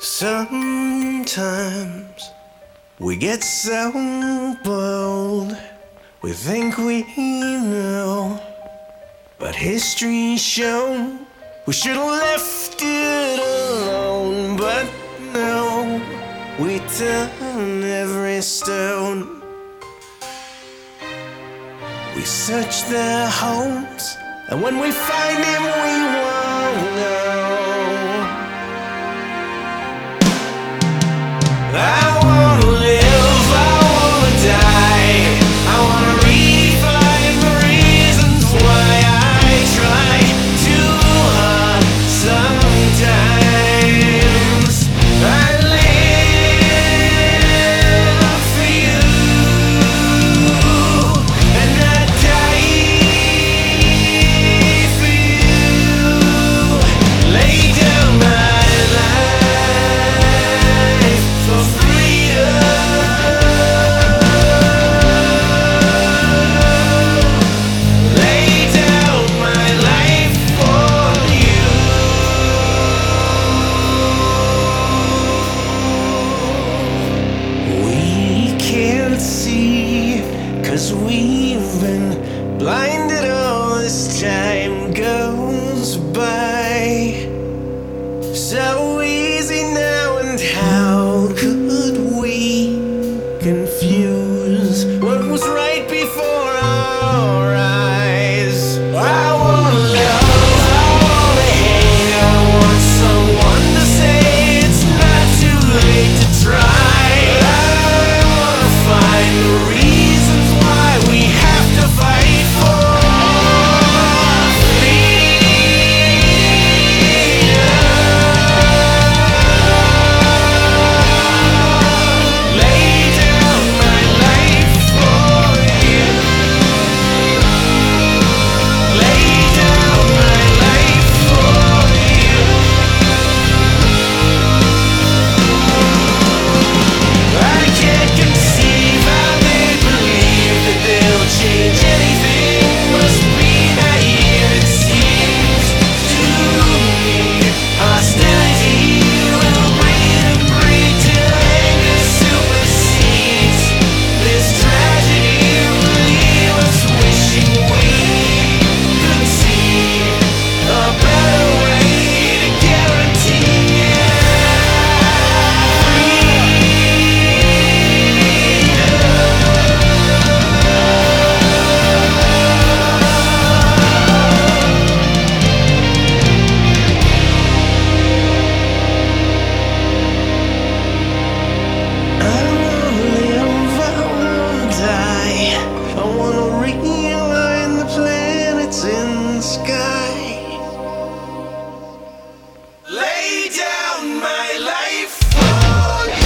Sometimes we get so bold, we think we know, but history's shown we should have left it alone. But no, we turn every stone. We search their homes, and when we find him, we won't know. I wanna live, I wanna die, I wanna refine the reasons why I try too hard sometimes. I live for you, and I die for you. Lay down my life for freedom. Lay down my life for you. We can't see, 'cause we've been blinded all this time goes by. So easy now, and how could we confuse what was right before our eyes? I wanna love, I wanna hate, I want someone to say it's not too late to try. I wanna find the reasons why we have to fight for lay down my life for you. Lay down my life for you. I can't conceive how they believe that they'll change anything. Must be naive, it seems to me. Hostility will breed and breed till anger supersedes. This tragedy will leave us wishing we could see a better way to guarantee I wanna live, I wanna die, I wanna realign the planets in the sky. Lay down my life for you.